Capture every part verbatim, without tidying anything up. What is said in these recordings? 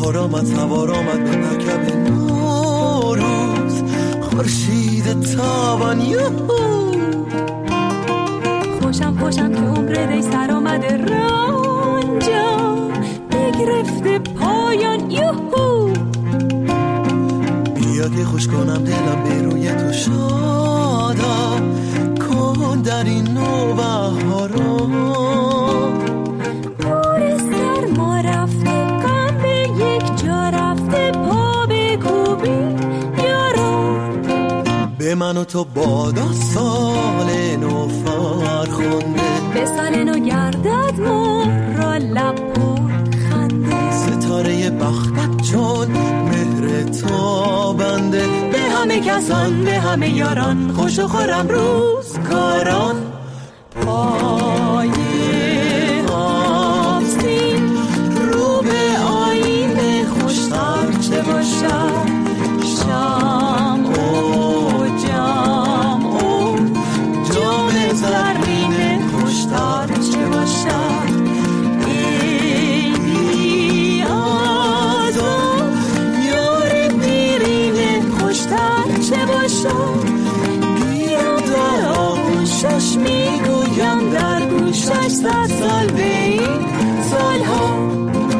بهار آمد سوار آمد به مرکب نوروز خورشید تابان یوهو خوشم خوشم که عمر دی سر آمده رنجا بگرفته پایان یوهو بیا که خوش کنم دلم به روی تو شادا کن در این نوبهارا پور سرما رفته کم به یک جا رفته پا بکوبی یارا به من و تو بادا سال نو فرخنده به سال نو گردد مر را لب پر خنده ستاره بختت چون مهر تابنده به همه کسان به همه یاران خوش و خورم روزگاران پای آفتین رو به آینه خوشتر چه باشد شم و جم و جام زرینه خوشتر چه باشد ای بیازم یار دیرینه خوشتر چه باشد بیام در آغوشش میگویم در گوشش صد سال به این سالها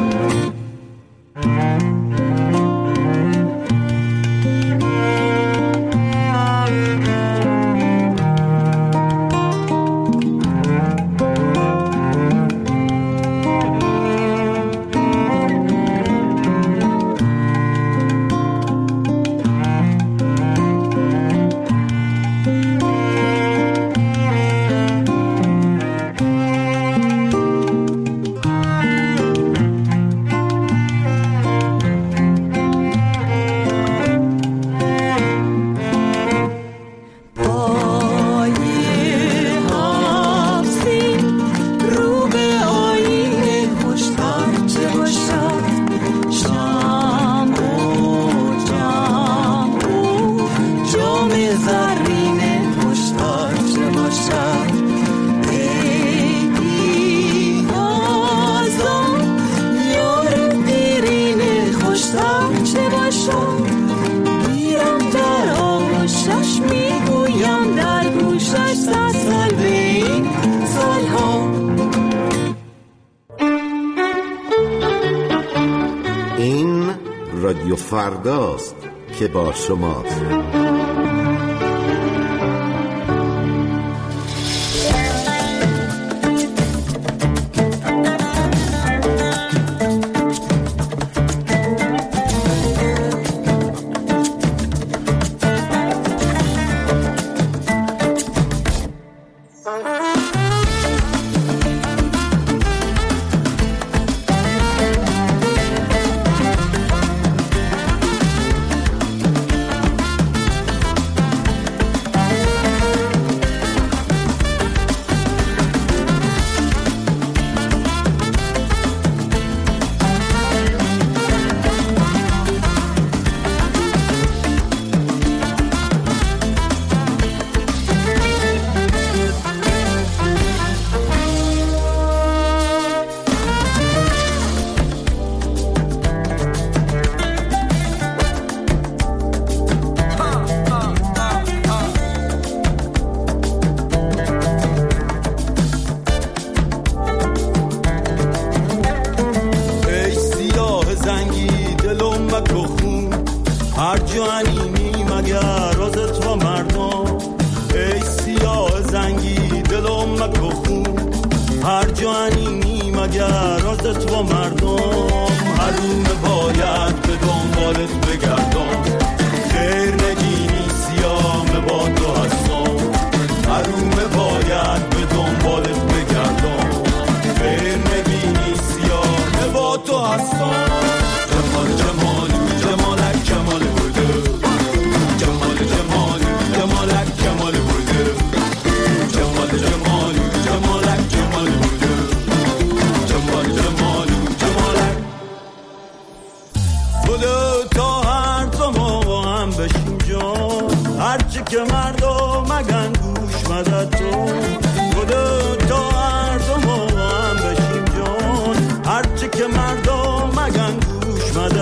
رادیو فرداست که با شماست. هرچی که مردم مگن گوش مده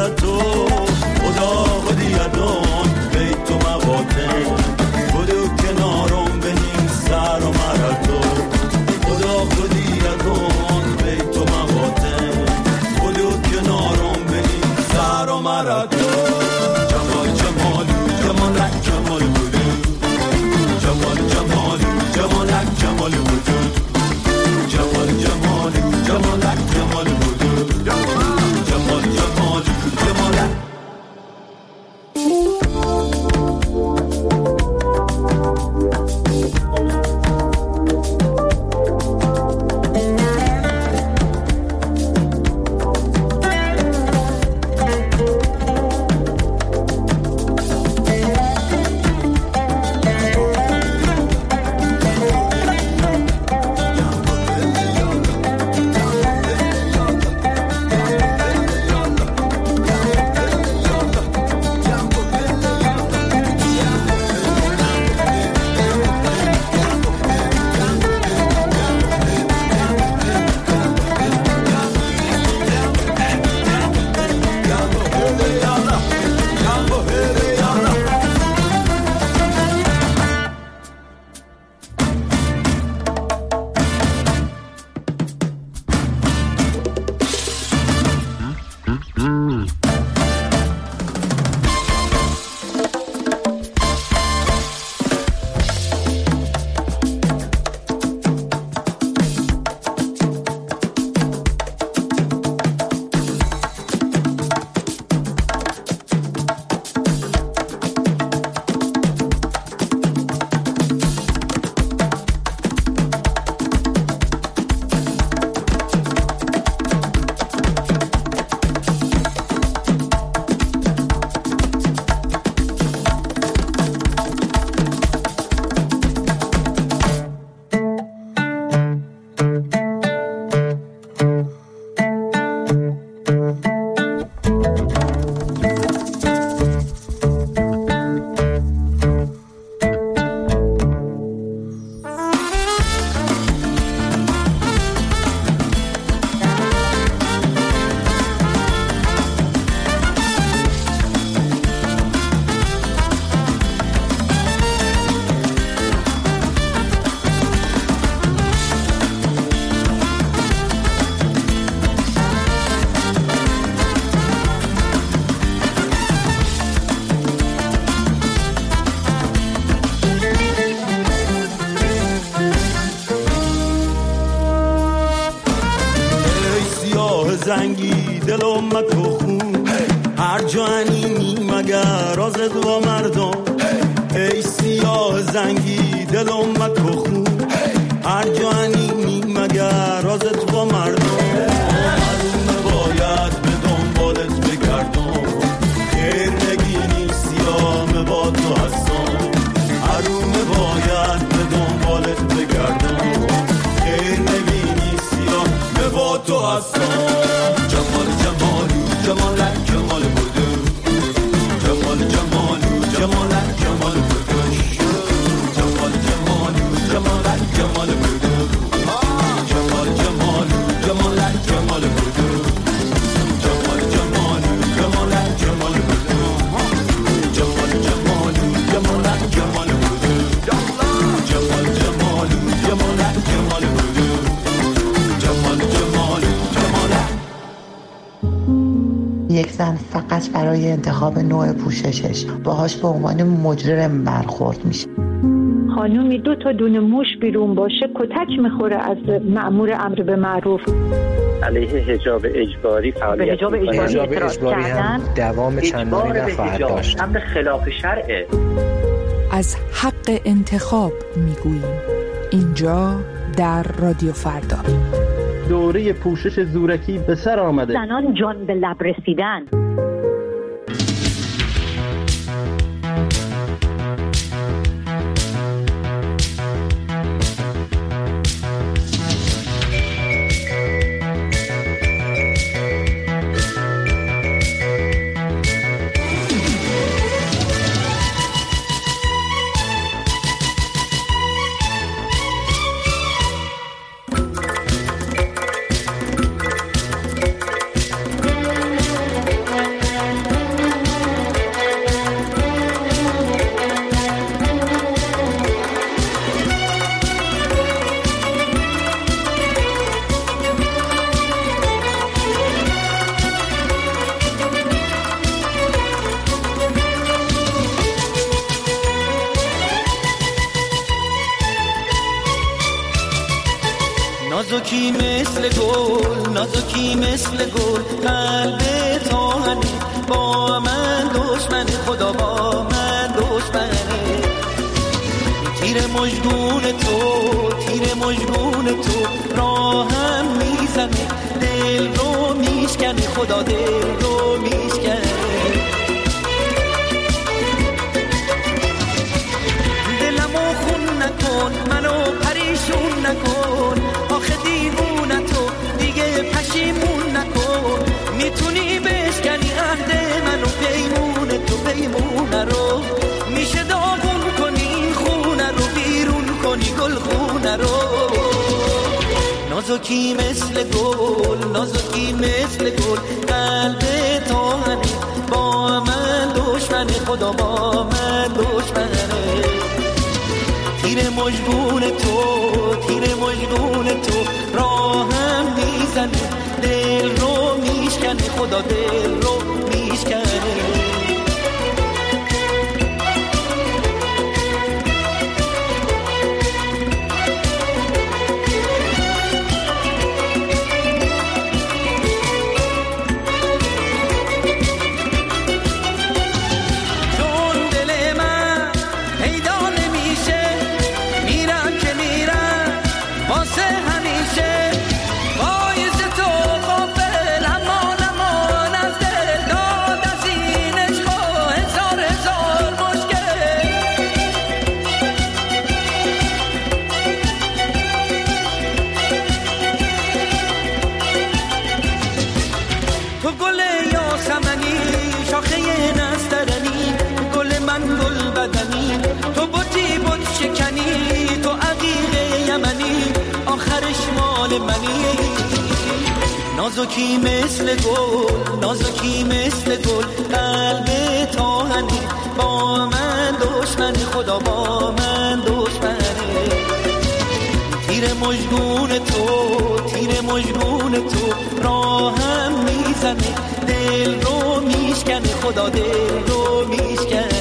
زنگی دل اومد تو خون، هر جا انینی مگر رازت با مردم. ای سیاه زنگی دل اومد تو خون، هر جا انینی مگر رازت با مردم. معلومه باید به دنبالت بگردم، خیر نگینی سیاه با تو هستم. معلومه باید به دنبالت بگردم، خیر نگینی سیاه با تو هستم. جمال جمالو جمالک جمال بودو، جمال جمالو جمالک جمال بودو، جمال جمالو جمالک جمال بودو، جمال جمالو جمالک جمال بودو، جمال جمالو جمالک جمال بودو، جمال جمالو جمالک جمال بودو، جمال جمالو جمالک جمال بودو، جمال جمالو جمالک. یک زن فقط برای انتخاب نوع پوششش باهاش به عنوان مجرم برخورد میشه. خانومی دو تا دونه موش بیرون باشه کتک میخوره از مأمور امر به معروف. علیه حجاب اجباری فعالیت حجاب اجباری, حجاب اجباری هم دوام چندانی نخواهد داشت. امر خلاف شرعه. از حق انتخاب میگوییم اینجا در رادیو فردا. دوره پوشش زورکی به سر آمده. زنان جان به لب رسیدن. نازکی مثل گل، نازکی مثل گل، قلب تاهنه با من دشمن، خدا با من دشمنه. تیر مجنون تو، تیر مجنون تو راهم میزنه، دل رو میشکنه، خدا دل رو میشکنه. دلمو خون نکن، منو پریشون نکن، آخه دیوونه تو دیگه پشیمون نکن. میتونی بشکنی عهد منو، پیمونه تو پیمونه رو، میشه داغون کنی خونه رو، بیرون کنی گل خونه رو. نازکی مثل گل، نازکی مثل گل، قلب تاهنه با من دشمنه، خدا با من دشمنه. تیر مجنون تو، تیر مجنون تو راهم میزنه، دل رو میشکنه، خدا دل رو میشکنه. تو بوتی بود شکنی، تو عقیق یمنی، آخرش مال منی. نازکی مثل گل، نازکی مثل گل، قلب تاهنی با من دشمن، خدا با من دشمنه. تیر مجنون تو، تیر مجنون تو راهم میزنه، دل رو میشکنه، خدا دل رو میشکنه.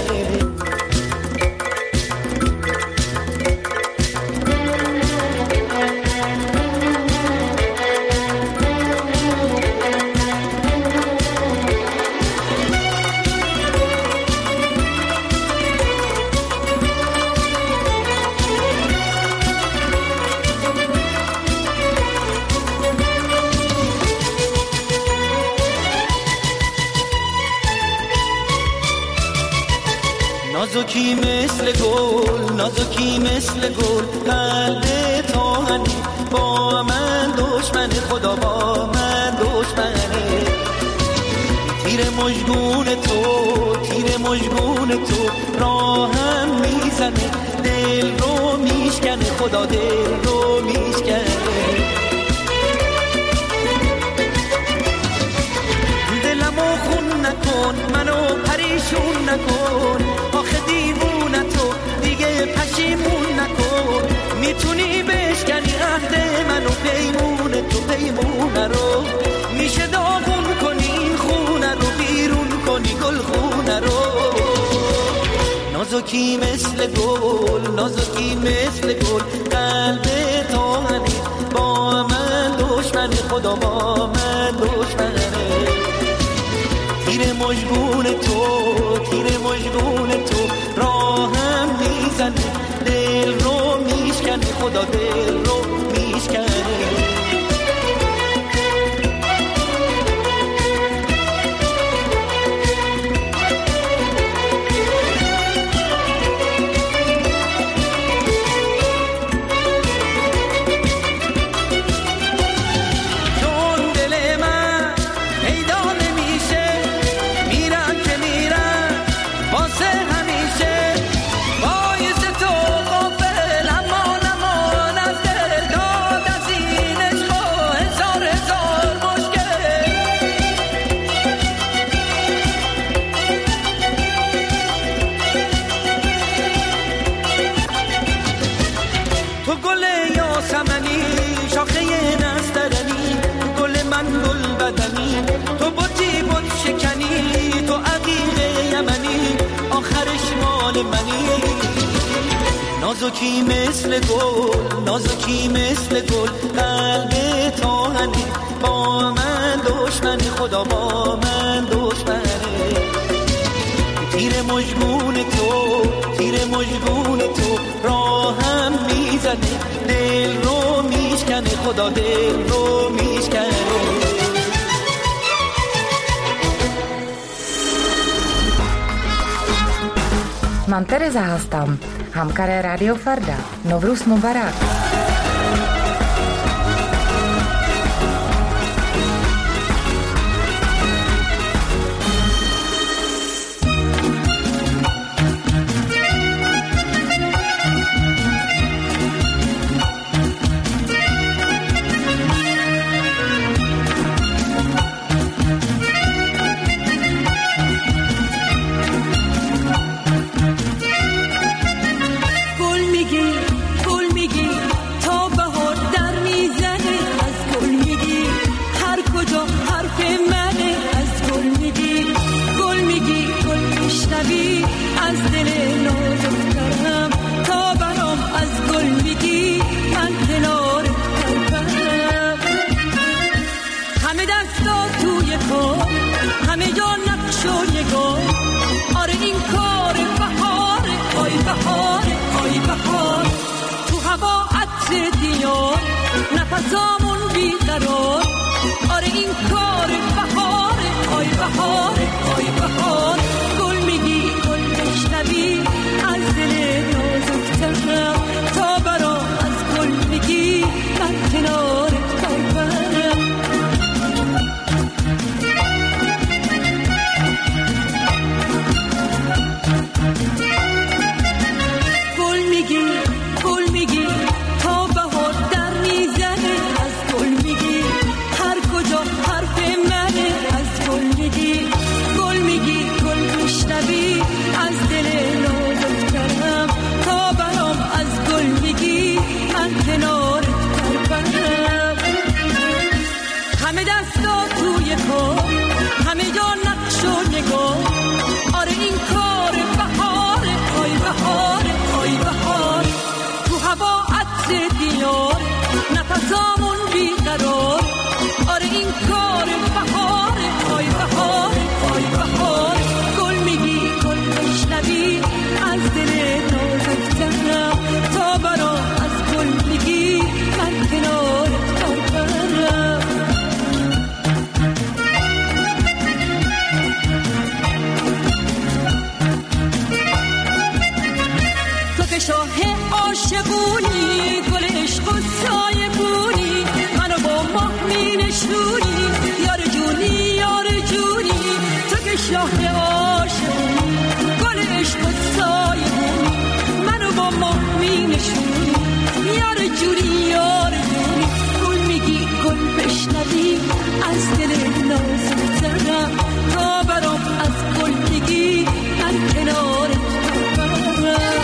نازکی مثل گل، نازکی مثل گل، قلب تاهنی با من دشمن، خدا با من دشمنه. تیر مژگون تو، تیر مژگون تو راهم میزنه، دل رو میشکنه، خدا دل رو میشکنه. دلمو خون نکن، منو پریشون نکن، آخه دیوونه تو دیگه پشیمون نکن. میتونی بشکنی عهد منو، پیمون تو پیمونه رو، میشه داغون کنی این خونه رو، بیرون کنی گل خونه رو. نازکی مثل گل، نازکی مثل گل، قلب تاهنی با من دشمن، خدا با من دشمنه. تیر مژگون تو، تیر مژگون تو راهم میزنه، دل رو میشکنه، خدا دل رو میشکنه. نازکی مثل گل، نازکی مثل گل، قلب تاهنی با من دشمن، خدا با من دشمنه. تیر مژگون تو، تیر مژگون تو راهم میزنه، دل رو میشکنه، خدا دل رو میشکنه. Mám Tereza Hastam, Hamkare Radio Farda, Novruz Mubarak. نفسامون بیقرار، آره این کار بهاره، آی بهاره، آی بهار. گل میگی گل بشنوی از دل نازکترم، تا برام از گل میگی من کنار کاربرم. گل میگی گل میگی تا بهار در میزنه، از جوری یار دلی گل میگی گل بشنوی از دل نازترم تا برام از گل میگی من کنارت برم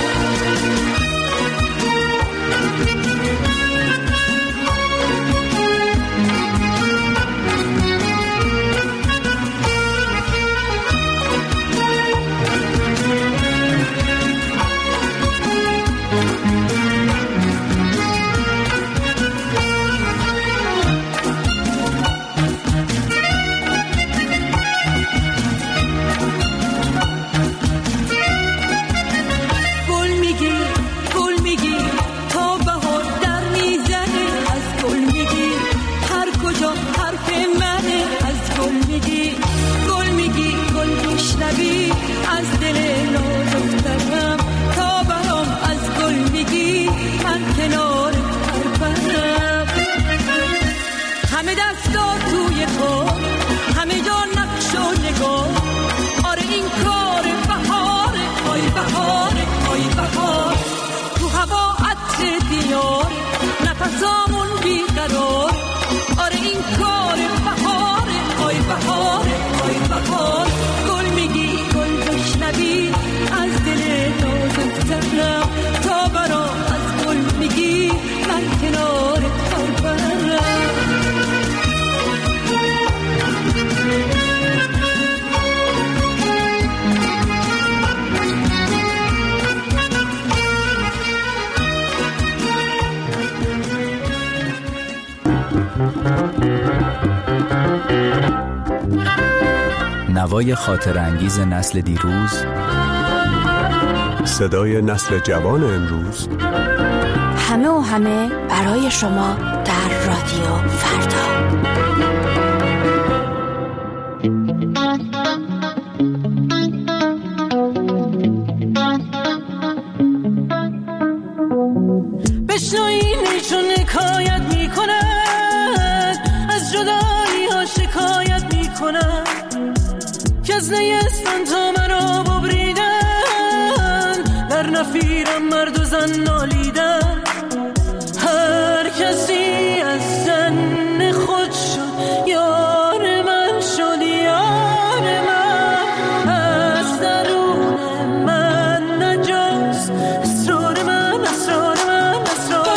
از دل نازکترم تا برام از گل میگی من کنار پرپرم همه دستا توی کار همه جا نقش و نگاه آره این کار بهاره آی بهاره آی بهار تو هوا عطر دیار نفسامون بیقرار آره این کار بهاره آی بهاره آی بهار گل میگی گل بشنوی از دل نازکترم تا برام از گل میگی من کنار پرپرم نوای خاطر انگیز نسل دیروز، صدای نسل جوان امروز، همه و همه برای شما در رادیو فردا. بشنوینی چون حکایت میکنن از جدایی ها شکایت میکنن که از نیستن تا مرا ببریدن در نفیرم مرد و زن نالیدن هر کسی از زن خود شد یار من شد یار من از درون من نجاست اسرار من اسرار من اسرار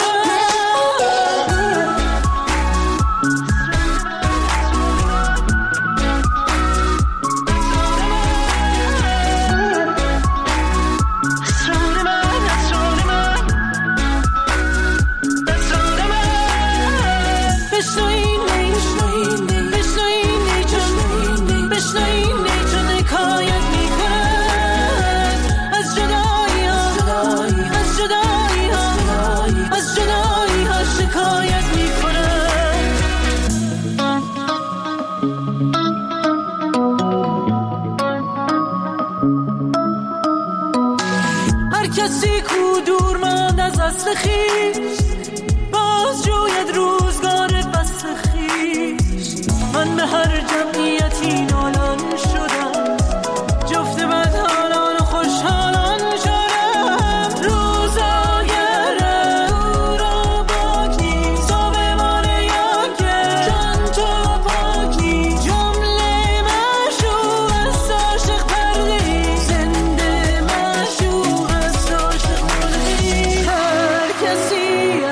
کسی کو دور ماند از اصل خیش باز جوید روزگار بس خیش من به هر جمعیتی نالان شدم جفت بدحالان و خوشحالان شدم روزاگر او را باکی صبح مانه یاکه جان تو باکی جمله مشوق از عاشق پردهی زنده مشوق از عاشق پردهی هر کسی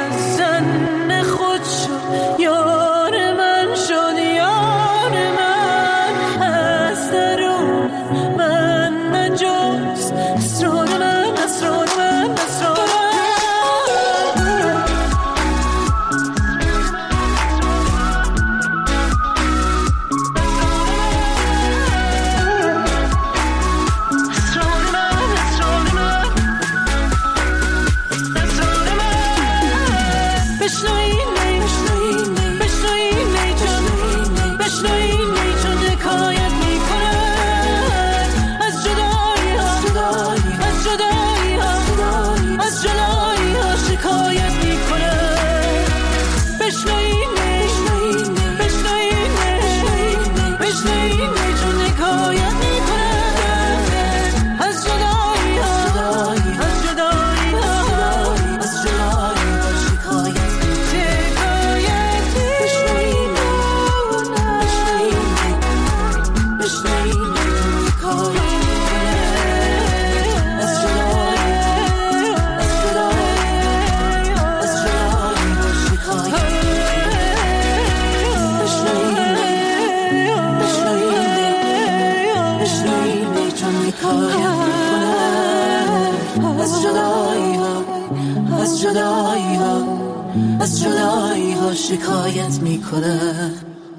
شکایت میکنه از جدایی ها از جدایی ها از جدایی ها شکایت میکنه.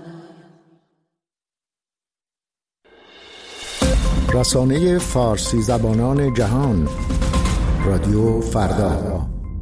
رسانه فارسی زبانان جهان رادیو فردا.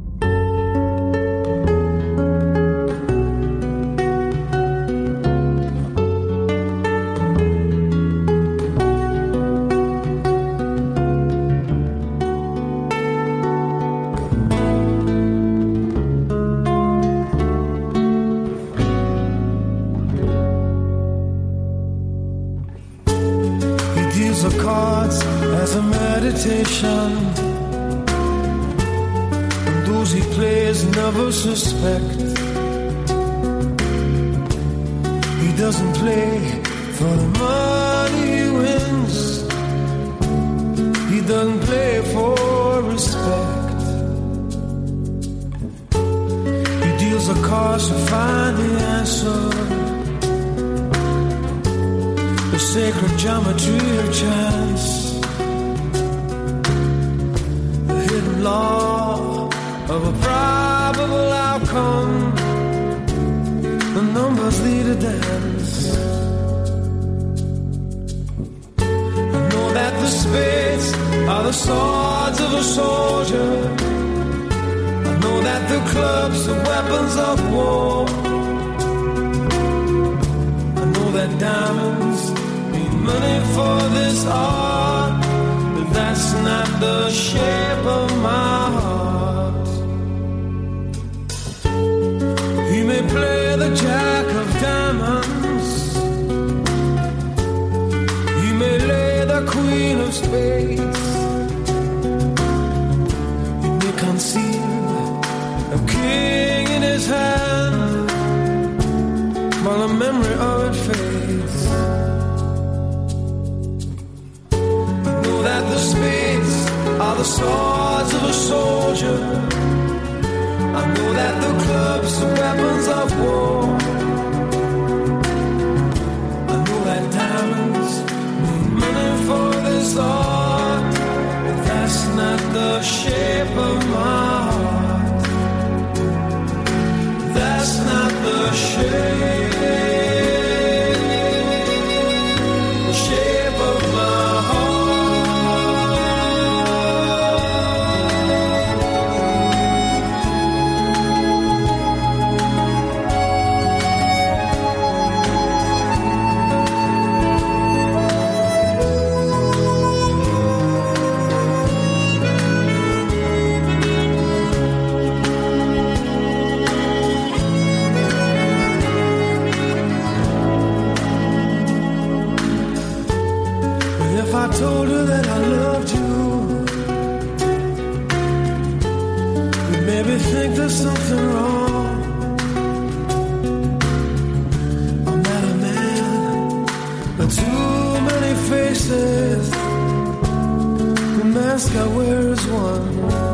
And those he plays never suspect. He doesn't play for the money he wins. He doesn't play for respect. He deals the cards to find the answer, the sacred geometry of chance, law of a probable outcome. The numbers lead a dance. I know that the spades are the swords of a soldier. I know that the clubs are weapons of war. I know that diamonds mean money for this art, but that's not the shape of my heart. He may play the jack of diamonds, he may lay the queen of spades, he may conceal a king in his hand while the memory of it fades. That the spades are the swords of a soldier. I know that the clubs are weapons of war. I know that diamonds need money for this art, but that's not the shape of my heart. That's not the shape, the shape of my heart. I told her that I loved you, you made me think there's something wrong. I'm not a man, but too many faces. The mask I wear is one.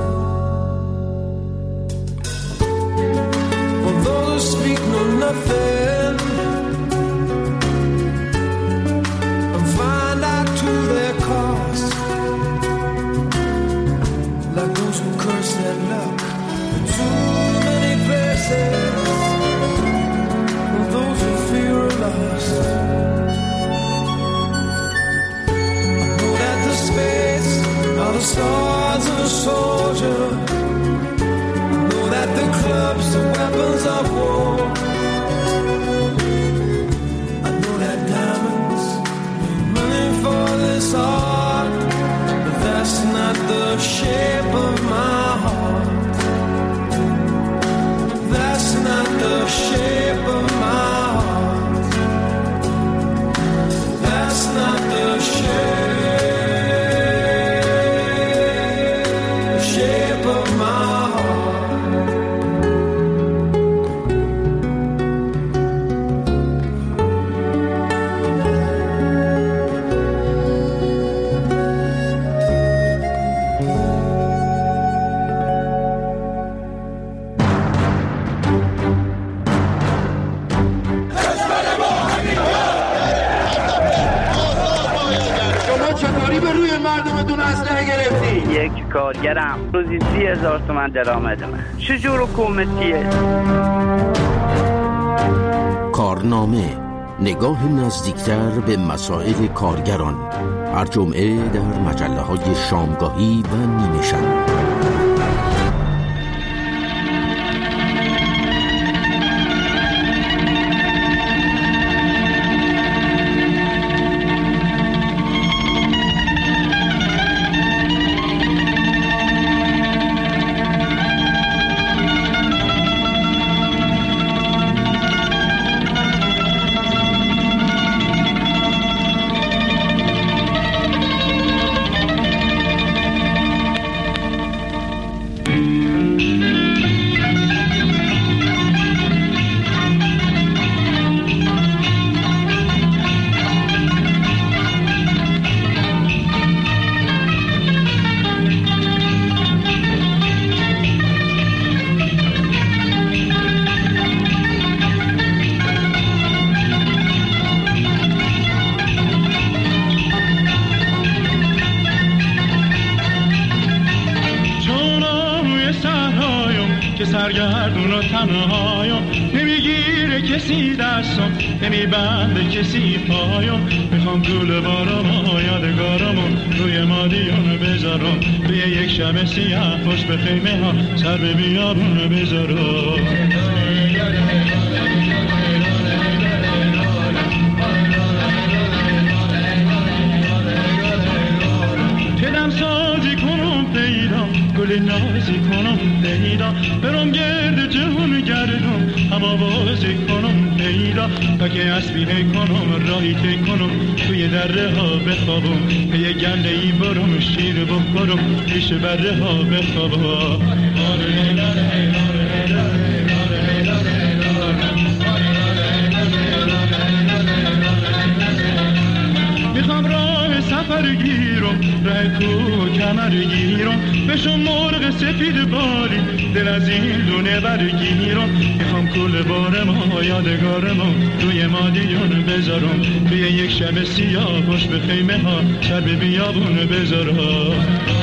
For those who speak know nothing and find out to their cost, like those who curse their luck in too many places, and those who fear are lost. I know that the spades are the swords of a soldier. I know that the clubs are weapons of war. I know that diamonds need money for this art, but that's not the shape of my heart. That's not the shape of my heart. That's not the shape, the shape of my heart. مردمتون اسلحه گرفتی؟ یک کارگرم روزی سی هزار تومن درآمد من. چجور حکومتیه؟ کارنامه، نگاه نزدیکتر به مسائل کارگران، هر جمعه در مجله های شامگاهی و نیمه شب. سرگردون و تنهایم، نمیگیره کسی دستم، نمیبنده کسی پایم. میخوام گل بارم و یادگارمو روی مادیون بذارم، توی یک شب سیاه پشت به خیمه ها سر به بیابون بذارم. دلم سازی کنم پیدا، گل نازی کنم پیدا، برم گرد جهون گردم، هم آوازی کنم پیدا، تا که اسبیه کنم راهی تی کنم، توی دره ها بخوابم، یه گله ای برم شیر بخورم، پیش بره ها بخوابم. میخوام راه سفر گیرم، راه کو کمر گیرم، بشم مرغ سفید باری، دل از این دونه برگیرم. میخوام کل بارم و یادگارم روی مادیون بذارم، توی یک شب سیاه پشت به خیمه ها سر به بیابون بذارم.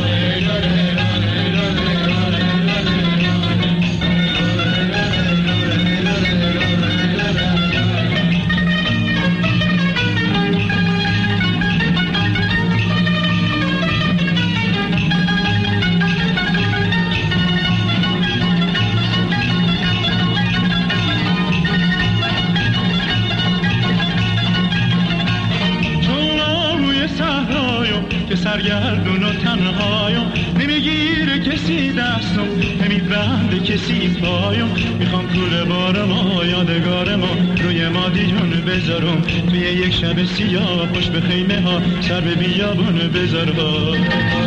سرگردون و تنهایم، نمیگیره کسی دستم، نمیبنده کسی پایم. میخوام کول بارم و یادگارم روی مادیون بذارم، توی یک شب سیاه پشت به خیمه ها سر به بیابون بذارم.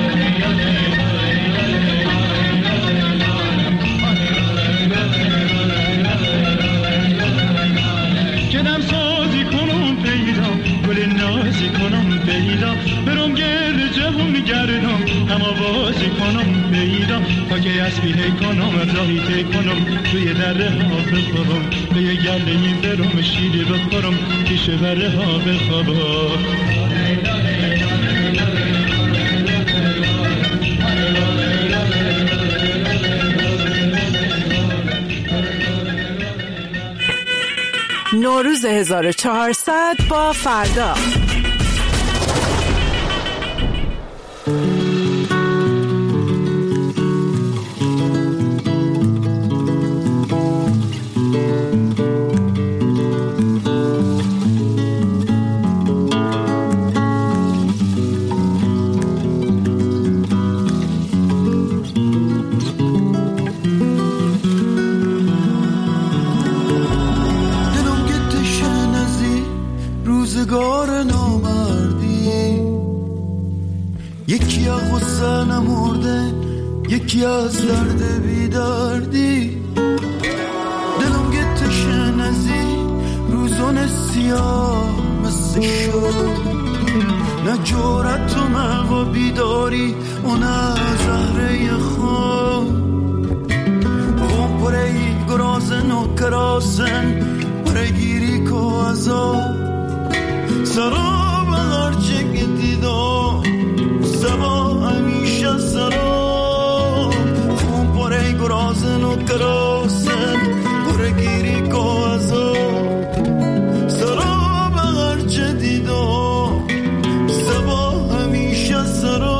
کدم سازی کنم پیدا، گل نازی کنم پیدا، برم گرد جهون گردم، هم آوازی کنم پیدا، تا که اسبیه کنم راهی تی کنم، توی دره ها بخوابم، توی گله این برم شیری بخورم، پیش بره ها بخوابم. نوروز هزار و چهارصد با فردا. روزگار نامردی، یکی از غصه نمرده، یکی از درد بیدردی. دلم گتش نزی روزون سیاه مثل شد، نه جورت و مغا بیداری و نه زهره خود. خون پرهی گرازن و کراسن پرگیری که ازا سراب هرچه که دیدم سر کراsen برگیری کوازو سرا بغر جدیدو سبا همیشه سرا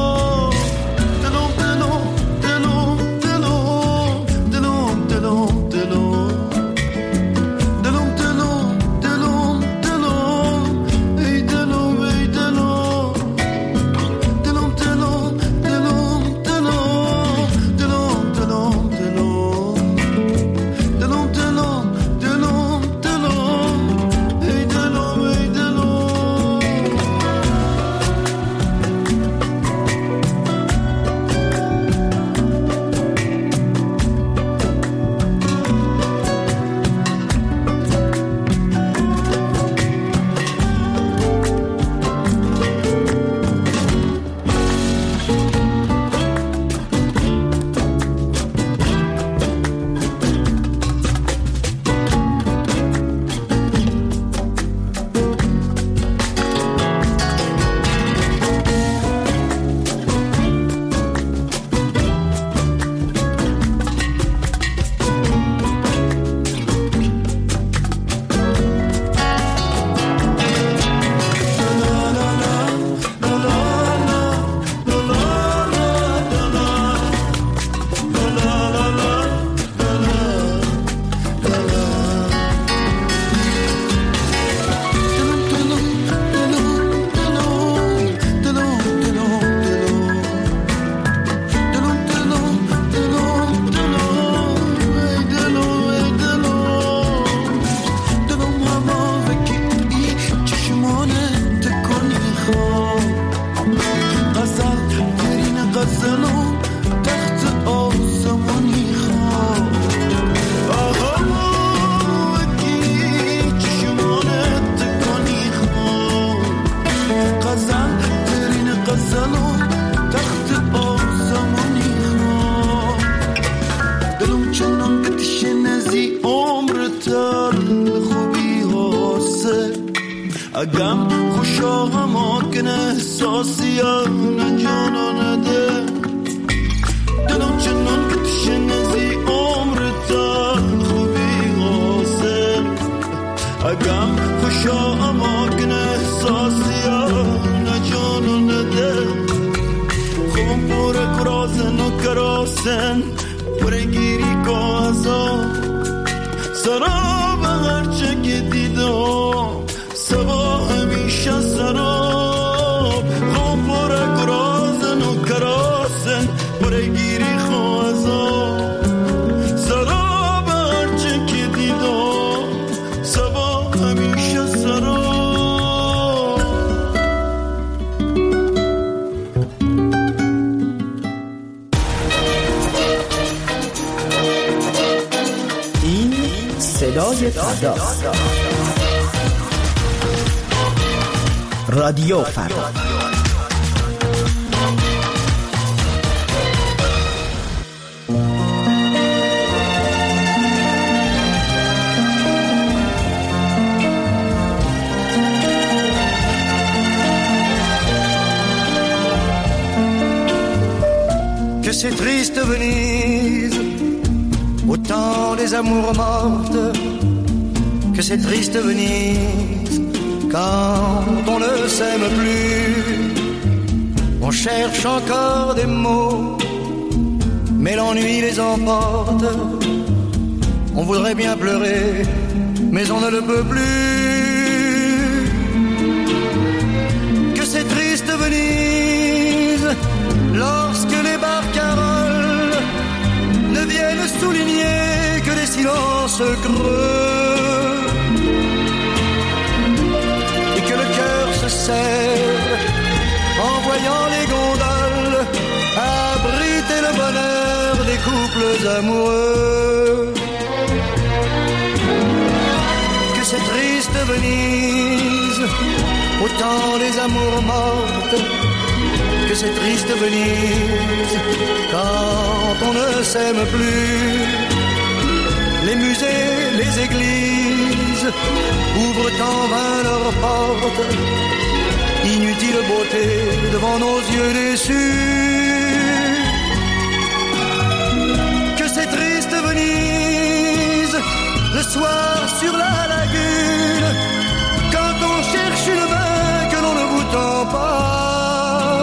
اگم خوشا هماکن احساسیان جانانده دلم چنان که تشنزی عمر تا خوبی حاصل اگم خوشا هماکن احساسیان جانانده خوبم پوره کراسن و کراسن پوره گیری کازا سرا بغرچه که دیدم سبا همیشه سراب خوب پره کرازن و کراسن پره گیری خوازا سراب هرچه که دیدم سبا همیشه سراب. این صدای فرداست. رادیو فردا. Que c'est triste Venise, au temps des amours mortes, que c'est triste Venise, quand on ne s'aime plus, on cherche encore des mots, mais l'ennui les emporte. On voudrait bien pleurer, mais on ne le peut plus. Que c'est triste Venise, lorsque les barcaroles ne viennent souligner que des silences creux. En voyant les gondoles abriter le bonheur des couples amoureux. Que c'est triste Venise, au temps des amours mortes. Que c'est triste Venise, quand on ne s'aime plus. Les musées, les églises ouvrent en vain leurs portes. Inutile beauté devant nos yeux déçus. Que c'est triste soir sur la lagune, quand on cherche le vin que l'on ne vous tend pas,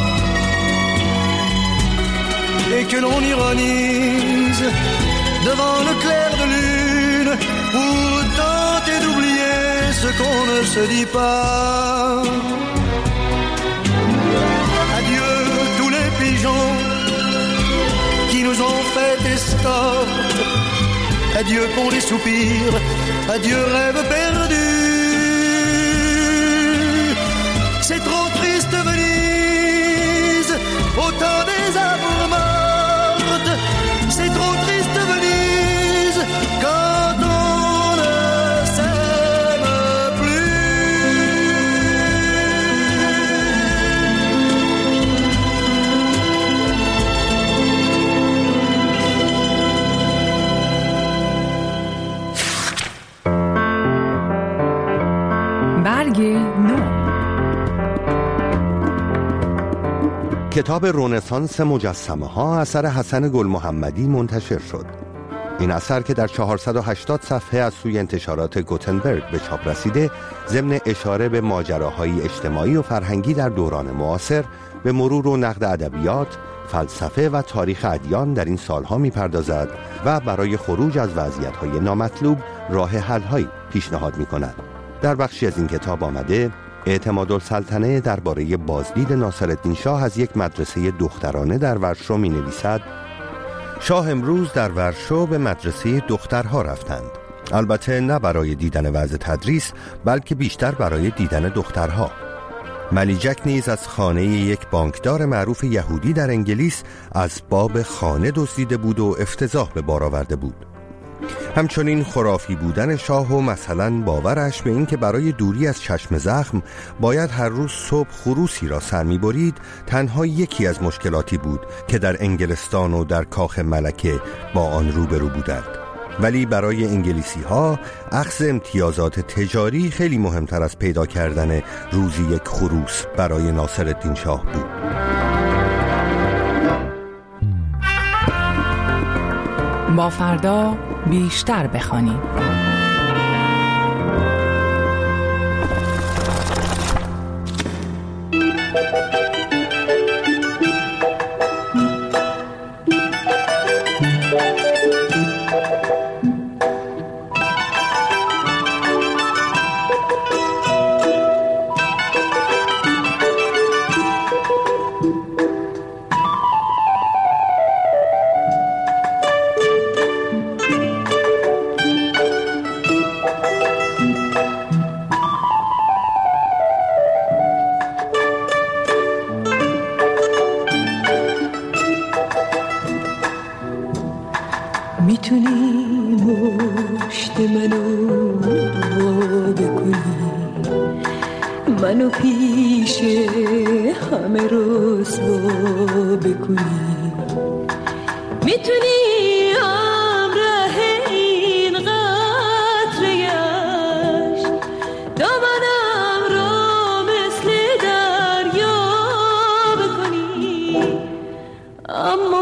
et que l'on ironise devant le clair de lune, pour tenter d'oublier ce qu'on ne se dit pas. Adieu tous les pigeons qui nous ont fait escorte, adieu pour les soupirs, adieu rêve perdu. C'est trop triste Venise, au temps des amours mortes. C'est trop triste Venise, quand on ne s'aime برگ نو. کتاب رنسانس مجسمه ها اثر حسن گل محمدی منتشر شد. این اثر که در چهارصد و هشتاد صفحه از سوی انتشارات گوتنبرگ به چاپ رسیده، ضمن اشاره به ماجراهای اجتماعی و فرهنگی در دوران معاصر، به مرور و نقد ادبیات، فلسفه و تاریخ ادیان در این سالها می‌پردازد و برای خروج از وضعیت‌های نامطلوب راه حل‌هایی پیشنهاد می‌کند. در بخشی از این کتاب آمده اعتمادالسلطنه درباره بازدید ناصرالدین شاه از یک مدرسه دخترانه در ورشو می نویسد: شاه امروز در ورشو به مدرسه دخترها رفتند. البته نه برای دیدن وضع تدریس، بلکه بیشتر برای دیدن دخترها. ملیجک نیز از خانه یک بانکدار معروف یهودی در انگلیس از باب خانه دزدیده بود و افتضاح به بار آورده بود. همچنین خرافی بودن شاه و مثلا باورش به این که برای دوری از چشم زخم باید هر روز صبح خروسی را سر می‌برید تنها یکی از مشکلاتی بود که در انگلستان و در کاخ ملکه با آن روبرو بودند. ولی برای انگلیسی ها اخذ امتیازات تجاری خیلی مهمتر از پیدا کردن روزی یک خروس برای ناصرالدین شاه بود. با فردا بیشتر بخوانیم. میتونی مشت منو بکنی، منو پیش همه رسوا بکنی، میتونی همراه این قطره عشق دامنم را مثل دریا بکنی، اما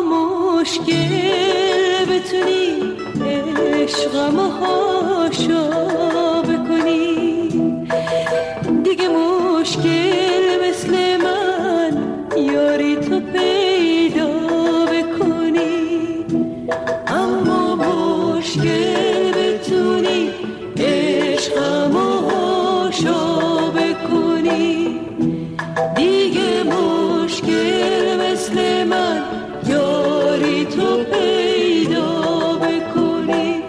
مشکل بتونی عشقم هاشا بکنی، دیگه مشکل مثل من یاری تو پیدا بکنی، اما مشکل بتونی عشقم هاشا بکنی، دیگه مشکل مثل من یاری تو پیدا بکنی.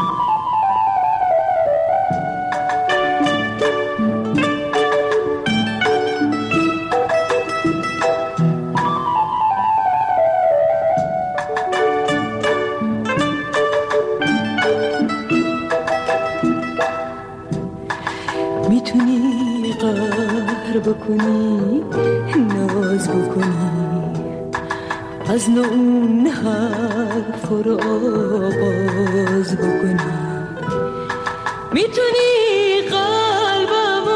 میتونی قهر بکنی، ناز بکنی، از نو اون حرف رو آغاز بکنی، میتونی قلبم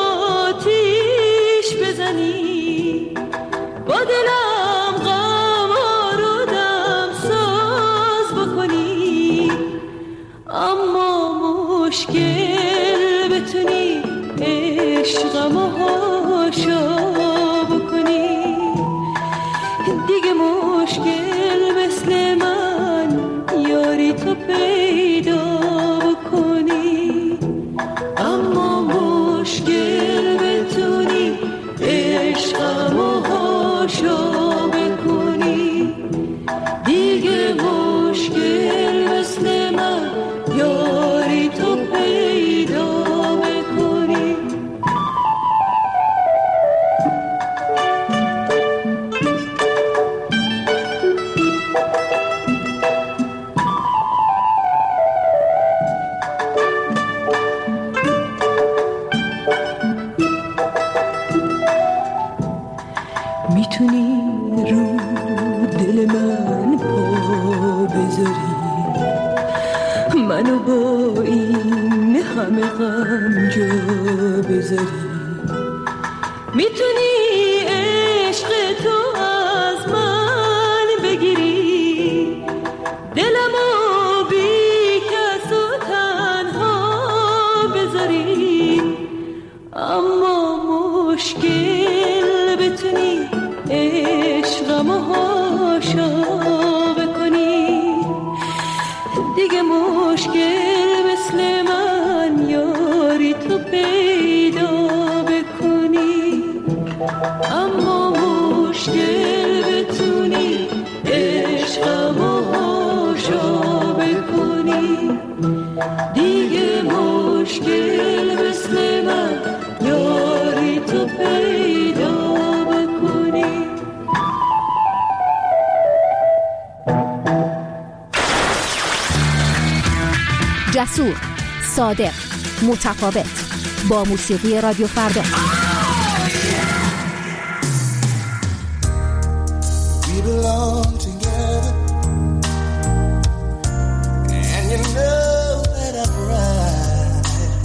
آتیش بزنی، با دلم غم رو دم ساز بکنی، اما تماشا بکنی، دیگه مشکل مثل من یاری تو پیدا بکنی. اما مشکل بتونی عشقمو هاشا بکنی، دیگه مشکل مثل من یاری تو پیدا بکنی. میتونی رو دل من پا بذاری، منو با این همه غم جا بذاری. میتونی عشق تو از من بگیری، دلمو بی کس و تنها بذاری. اما مشکل بتونی عشقمو هاشا بکنی، دیگه مشکل مثل من یاری تو پیدا بکنی. اما مشکل بتونی عشقمو هاشا بکنی، دیگه مشکل مثل من یاری تو پیدا بکنی. جسور، صادق، متفاوت، با موسیقی رادیو فردا. We belong together, and you know that I'm right.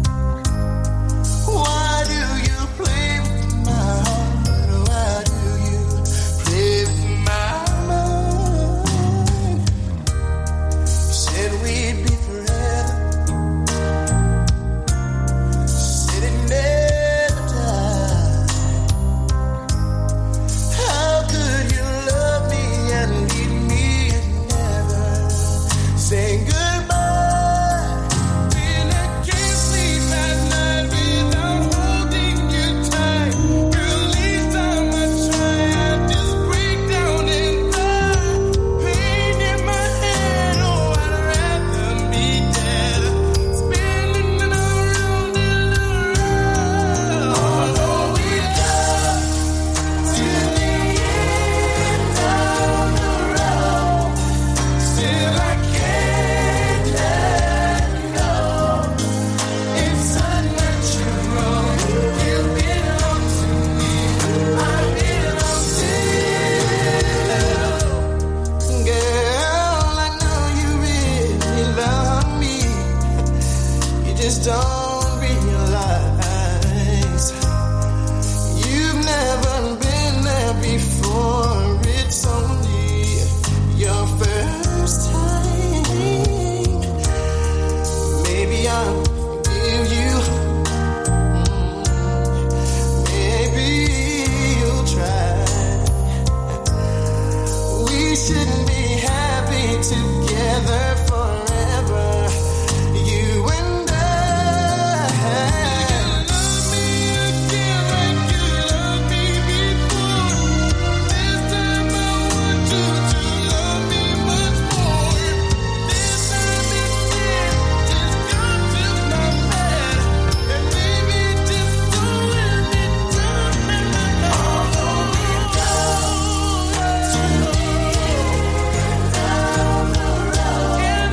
Why do you play with my heart? Why do you play with my mind? You said we'd be forever, said it never died. How could you love me and leave me and never say goodbye? When I can't sleep at night without holding you tight, girl, each time I try, I just break down and cry. Pain in my head, oh, I'd rather be dead, spinning around and around. Although we love to the end down the road, still I can't let go. It's unnatural. You belong to me, I belong to you. Girl, I know you really love me, you just don't realize. You've never been there before, it's only your first time. Maybe I'll forgive you, maybe you'll try. We shouldn't be happy together forever, you and I. Love me again like you loved me before. This time I want you to love me much more. This time instead, just come to my bed and maybe just go and be done. Although we go to the end down the road,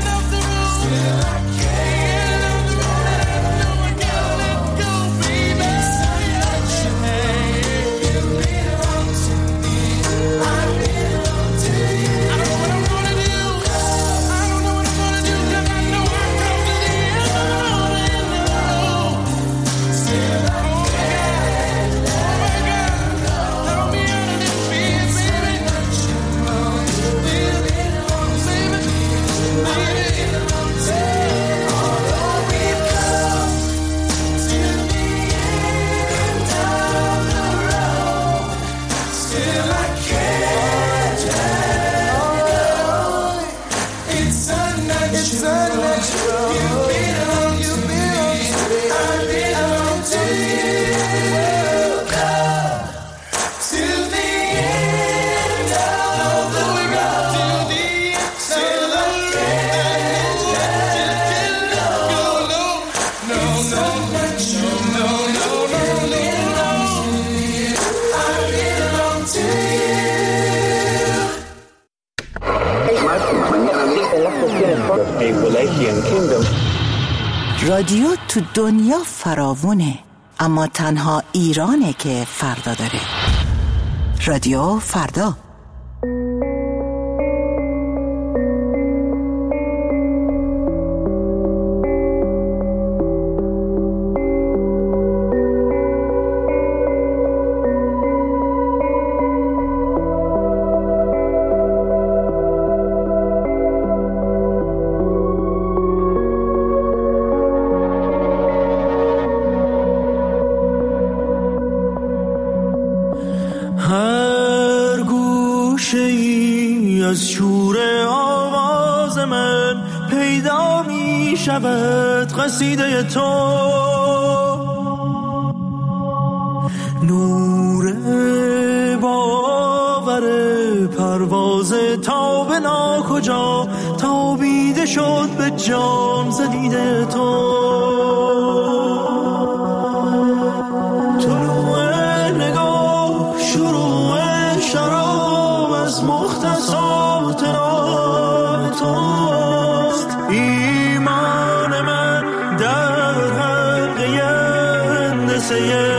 رادیو تو دنیا فراوونه، اما تنها ایرانه که فردا داره. رادیو فردا. از شور آواز من پیدا می شود قصیده تو، نور باور پرواز تا به ناکجا تابیده شد به جام زدیده تو. طلوع نگاه شروع شراب از مختصات راه توست، ایمان من در حلقه هندسه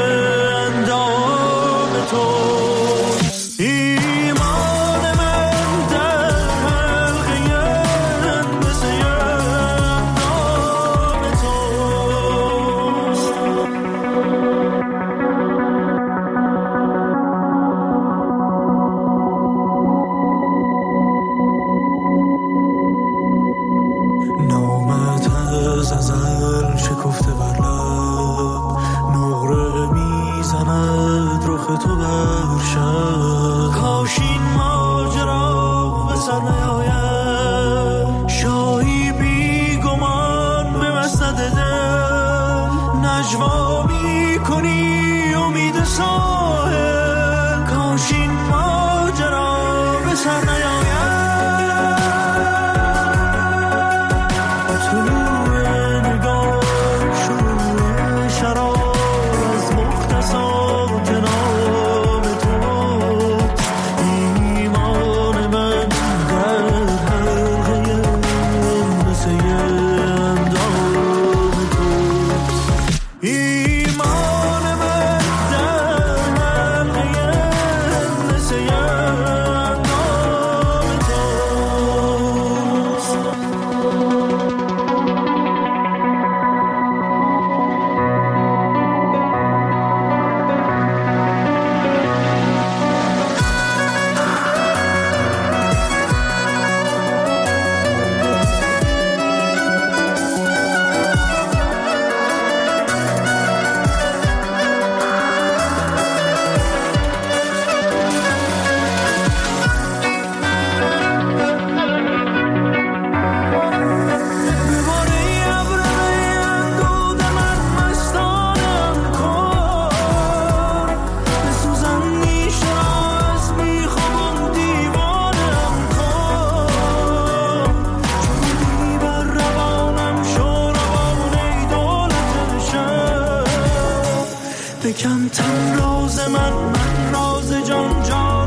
اندام توست، ایمان من در حلقه هندسه اندام توست. نامت از ازل شکفته بر لب، نقره میزند رخ تو بر شب. کاش این ماجرا به سر نیاید، شاهی بی گمان به مسند دل نجوا میکنی امید ساحل. کاش این ماجرا به سر نیاید. بکن تن راز من، من راز جان جان